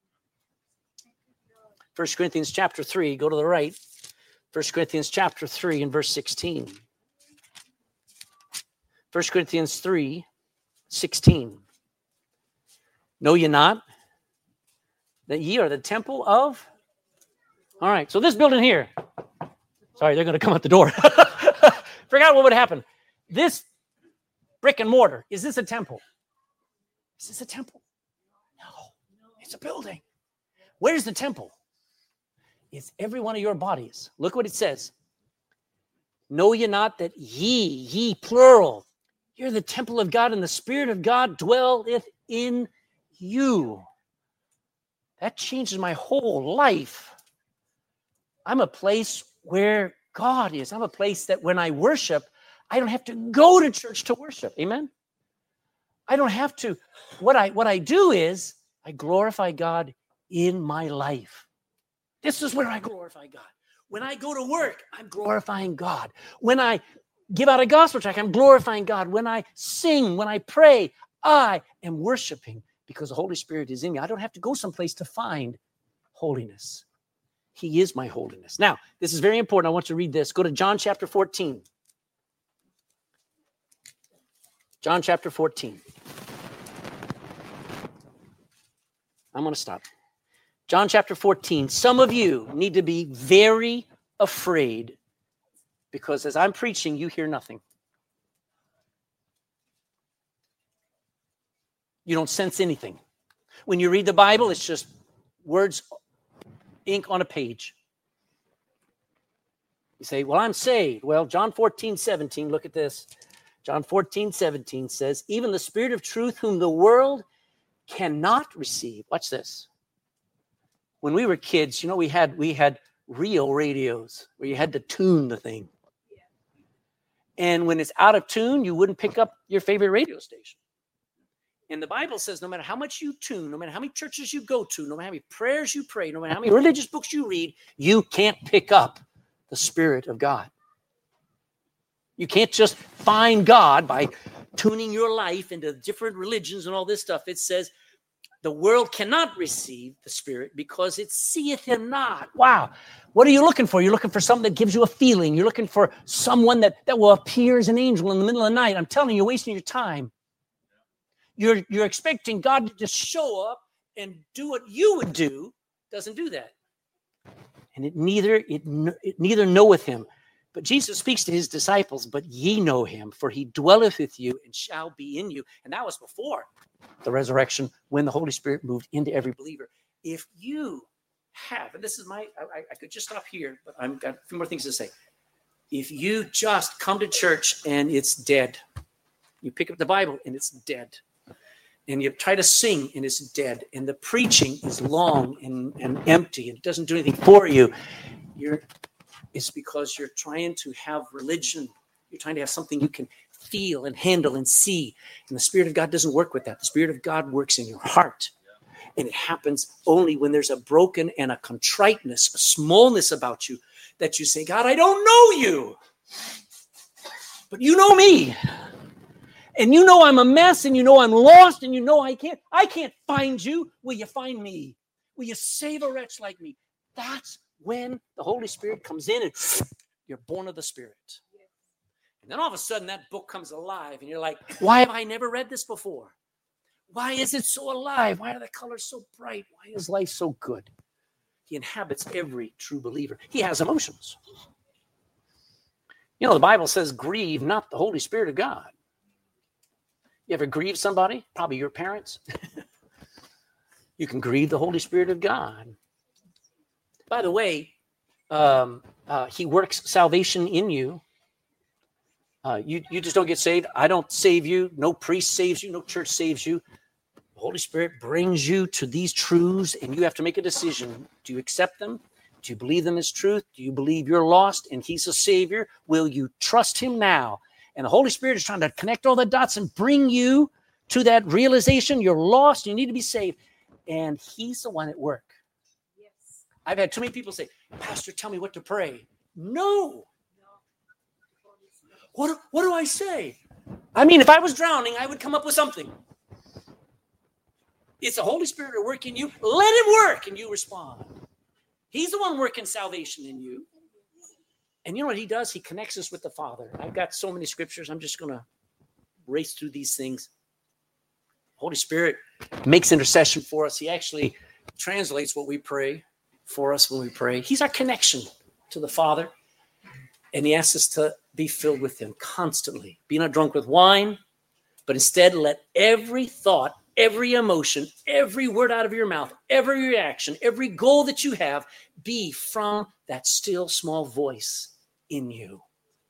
First Corinthians chapter three, go to the right. First Corinthians chapter three and verse sixteen. First Corinthians three, sixteen. Know ye not that ye are the temple of? All right, so this building here. Sorry, they're going to come out the door. Forgot what would happen. This brick and mortar, is this a temple? Is this a temple? No, it's a building. Where's the temple? It's every one of your bodies. Look what it says. Know ye not that ye, ye plural, you're the temple of God and the Spirit of God dwelleth in you. That changes my whole life. I'm a place where God is. I'm a place that when I worship, I don't have to go to church to worship. Amen? I don't have to. What I, what I do is I glorify God in my life. This is where I glorify God. When I go to work, I'm glorifying God. When I give out a gospel tract, I'm glorifying God. When I sing, when I pray, I am worshiping because the Holy Spirit is in me. I don't have to go someplace to find holiness. He is my holiness. Now, this is very important. I want you to read this. Go to John chapter fourteen. John chapter fourteen. I'm going to stop. John chapter fourteen. Some of you need to be very afraid because as I'm preaching, you hear nothing. You don't sense anything. When you read the Bible, it's just words, ink on a page. You say, well, I'm saved. Well, John fourteen, seventeen, look at this. John fourteen, seventeen says, even the Spirit of truth whom the world cannot receive. Watch this. When we were kids, you know, we had we had real radios where you had to tune the thing. And when it's out of tune, you wouldn't pick up your favorite radio station. And the Bible says no matter how much you tune, no matter how many churches you go to, no matter how many prayers you pray, no matter how many religious books you read, you can't pick up the Spirit of God. You can't just find God by tuning your life into different religions and all this stuff. It says the world cannot receive the Spirit because it seeth him not. Wow. What are you looking for? You're looking for something that gives you a feeling. You're looking for someone that, that will appear as an angel in the middle of the night. I'm telling you, you're wasting your time. You're, you're expecting God to just show up and do what you would do. Doesn't do that. and it neither it, it neither knoweth him. But Jesus speaks to his disciples, but ye know him, for he dwelleth with you and shall be in you. And that was before the resurrection, when the Holy Spirit moved into every believer. If you have, and this is my, I, I could just stop here, but I've got a few more things to say. If you just come to church and it's dead, you pick up the Bible and it's dead, and you try to sing and it's dead, and the preaching is long and, and empty and it doesn't do anything for you, you're, it's because you're trying to have religion. You're trying to have something you can feel and handle and see. And the Spirit of God doesn't work with that. The Spirit of God works in your heart. And it happens only when there's a broken and a contriteness, a smallness about you, that you say, God, I don't know you, but you know me. And you know I'm a mess, and you know I'm lost, and you know I can't, I can't find you. Will you find me? Will you save a wretch like me? That's when the Holy Spirit comes in and you're born of the Spirit. And then all of a sudden that book comes alive, and you're like, why have I never read this before? Why is it so alive? Why are the colors so bright? Why is life so good? He inhabits every true believer. He has emotions. You know, the Bible says, grieve not the Holy Spirit of God. You ever grieve somebody? Probably your parents. You can grieve the Holy Spirit of God. By the way, um, uh, he works salvation in you. Uh, you. You just don't get saved. I don't save you. No priest saves you. No church saves you. The Holy Spirit brings you to these truths, and you have to make a decision. Do you accept them? Do you believe them as truth? Do you believe you're lost and he's a savior? Will you trust him now? And the Holy Spirit is trying to connect all the dots and bring you to that realization you're lost, you need to be saved. And he's the one at work. Yes. I've had too many people say, Pastor, tell me what to pray. No. What, what do I say? I mean, if I was drowning, I would come up with something. It's the Holy Spirit at work in you. Let him work, and you respond. He's the one working salvation in you. And you know what he does? He connects us with the Father. I've got so many scriptures. I'm just going to race through these things. Holy Spirit makes intercession for us. He actually translates what we pray for us when we pray. He's our connection to the Father. And he asks us to be filled with him constantly. Be not drunk with wine, but instead let every thought, every emotion, every word out of your mouth, every reaction, every goal that you have be from that still small voice in you.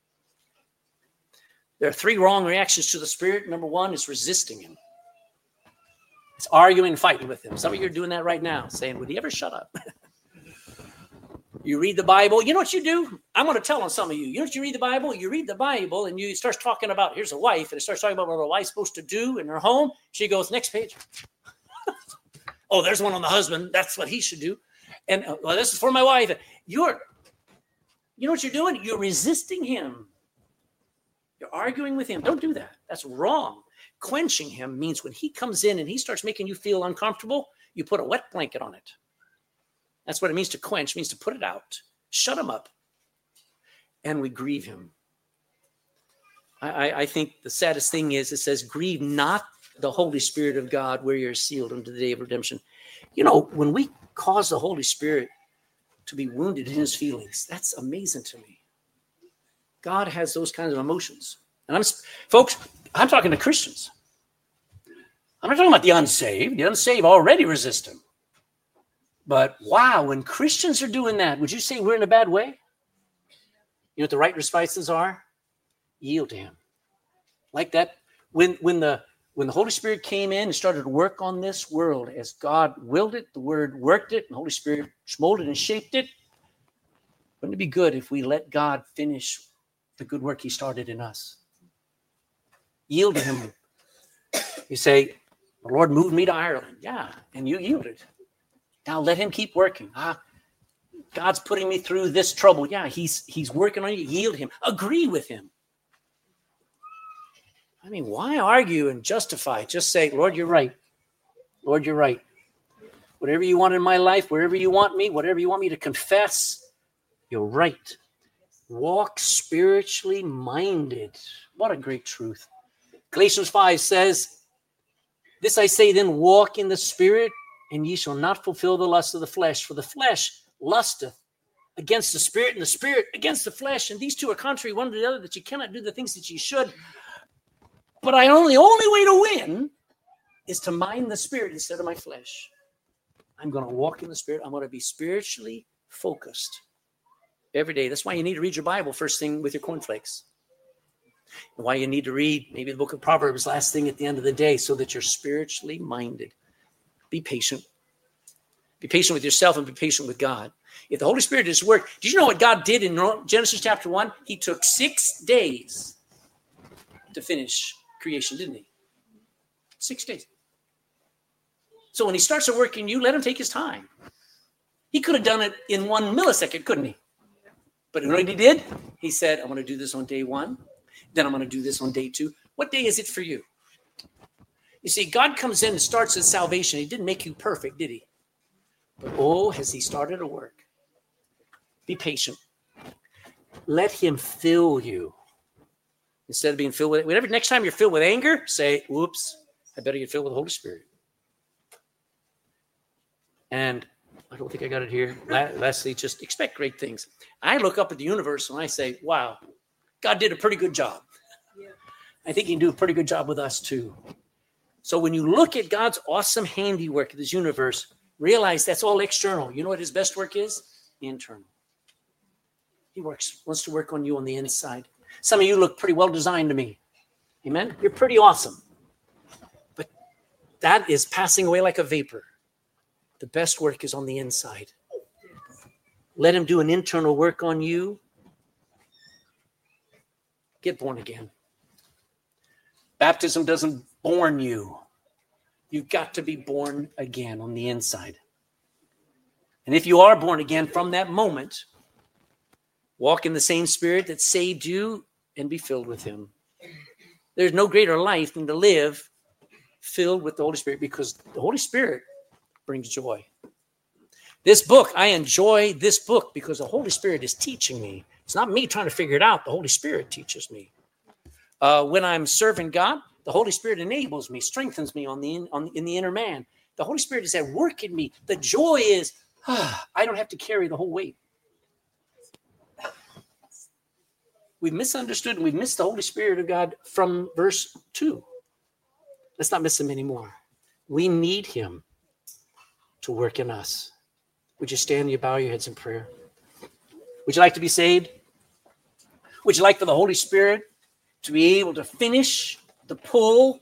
There are three wrong reactions to the Spirit. Number one is resisting him. It's arguing and fighting with him. Some of you are doing that right now, saying, would he ever shut up? You read the Bible. You know what you do? I'm going to tell on some of you. You know what you read the Bible? You read the Bible and you start talking about, here's a wife, and it starts talking about what a wife's supposed to do in her home. She goes, next page. Oh, there's one on the husband. That's what he should do. And uh, well, this is for my wife. You're, you know what you're doing? You're resisting him. You're arguing with him. Don't do that. That's wrong. Quenching him means when he comes in and he starts making you feel uncomfortable, you put a wet blanket on it. That's what it means to quench. It means to put it out. Shut him up. And we grieve him. I, I, I think the saddest thing is it says, grieve not the Holy Spirit of God where you're sealed unto the day of redemption. You know, when we cause the Holy Spirit to be wounded in his feelings, that's amazing to me. God has those kinds of emotions. And I'm, folks, I'm talking to Christians. I'm not talking about the unsaved. The unsaved already resist him. But wow, when Christians are doing that, would you say we're in a bad way? You know what the right responses are? Yield to him. Like that, when when the when the Holy Spirit came in and started to work on this world as God willed it, the Word worked it, and the Holy Spirit molded and shaped it. Wouldn't it be good if we let God finish the good work he started in us? Yield to him. You say, the Lord moved me to Ireland. Yeah, and you yielded. Now let him keep working. Ah, God's putting me through this trouble. Yeah, he's he's working on you. Yield him. Agree with him. I mean, why argue and justify? Just say, Lord, you're right. Lord, you're right. Whatever you want in my life, wherever you want me, whatever you want me to confess, you're right. Walk spiritually minded. What a great truth. Galatians five says, this I say then, walk in the Spirit, and ye shall not fulfill the lust of the flesh. For the flesh lusteth against the spirit and the spirit against the flesh. And these two are contrary one to the other, that you cannot do the things that you should. But I only, only way to win is to mind the spirit instead of my flesh. I'm going to walk in the spirit. I'm going to be spiritually focused every day. That's why you need to read your Bible first thing with your cornflakes. And why you need to read maybe the book of Proverbs last thing at the end of the day, so that you're spiritually minded. Be patient. Be patient with yourself and be patient with God. If the Holy Spirit is work, did you know what God did in Genesis chapter one? He took six days to finish creation, didn't he? Six days. So when he starts to work in you, let him take his time. He could have done it in one millisecond, couldn't he? But you know what he did? He said, I'm going to do this on day one. Then I'm going to do this on day two. What day is it for you? You see, God comes in and starts his salvation. He didn't make you perfect, did he? But oh, has he started a work. Be patient. Let him fill you. Instead of being filled with, whenever next time you're filled with anger, say, whoops, I better get filled with the Holy Spirit. And I don't think I got it here. Lastly, just expect great things. I look up at the universe and I say, wow, God did a pretty good job. Yeah. I think he can do a pretty good job with us too. So when you look at God's awesome handiwork of this universe, realize that's all external. You know what his best work is? Internal. He works, wants to work on you on the inside. Some of you look pretty well designed to me. Amen? You're pretty awesome. But that is passing away like a vapor. The best work is on the inside. Let him do an internal work on you. Get born again. Baptism doesn't born you. You've got to be born again on the inside. And if you are born again from that moment, walk in the same spirit that saved you and be filled with him. There's no greater life than to live filled with the Holy Spirit, because the Holy Spirit brings joy. This book, I enjoy this book because the Holy Spirit is teaching me. It's not me trying to figure it out. The Holy Spirit teaches me. Uh, when I'm serving God, the Holy Spirit enables me, strengthens me on the in, on in the inner man. The Holy Spirit is at work in me. The joy is, ah, I don't have to carry the whole weight. We've misunderstood and we've missed the Holy Spirit of God from verse two. Let's not miss him anymore. We need him to work in us. Would you stand and you bow your heads in prayer? Would you like to be saved? Would you like for the Holy Spirit to be able to finish the pull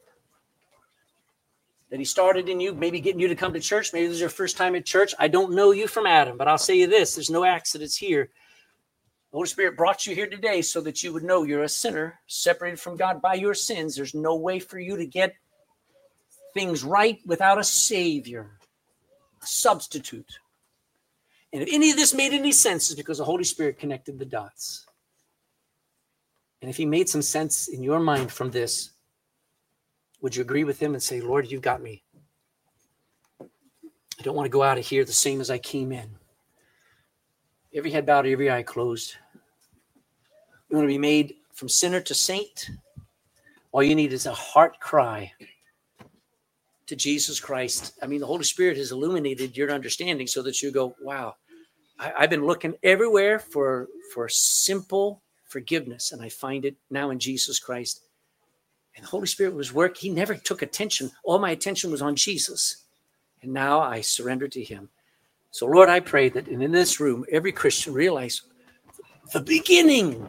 that he started in you, maybe getting you to come to church? Maybe this is your first time at church. I don't know you from Adam, but I'll say you this. There's no accidents here. The Holy Spirit brought you here today so that you would know you're a sinner, separated from God by your sins. There's no way for you to get things right without a Savior, a substitute. And if any of this made any sense, it's because the Holy Spirit connected the dots. And if he made some sense in your mind from this, would you agree with him and say, Lord, you've got me. I don't want to go out of here the same as I came in. Every head bowed, every eye closed. You want to be made from sinner to saint? All you need is a heart cry to Jesus Christ. I mean, the Holy Spirit has illuminated your understanding so that you go, wow, I, I've been looking everywhere for, for simple forgiveness, and I find it now in Jesus Christ. And the Holy Spirit was work. He never took attention. All my attention was on Jesus. And now I surrender to him. So, Lord, I pray that in this room, every Christian realize the beginning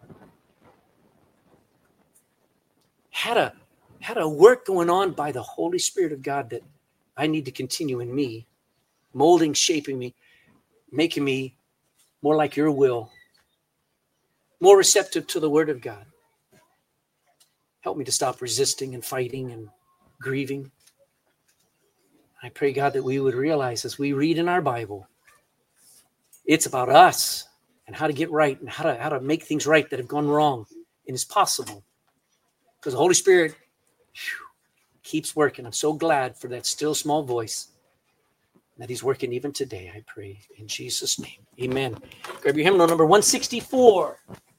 had a, had a work going on by the Holy Spirit of God that I need to continue in me, molding, shaping me, making me more like your will, more receptive to the word of God. Help me to stop resisting and fighting and grieving. I pray, God, that we would realize as we read in our Bible, it's about us and how to get right and how to, how to make things right that have gone wrong. And it's possible because the Holy Spirit whew, keeps working. I'm so glad for that still small voice that he's working even today, I pray. In Jesus' name, amen. Grab your hymnal number one sixty-four.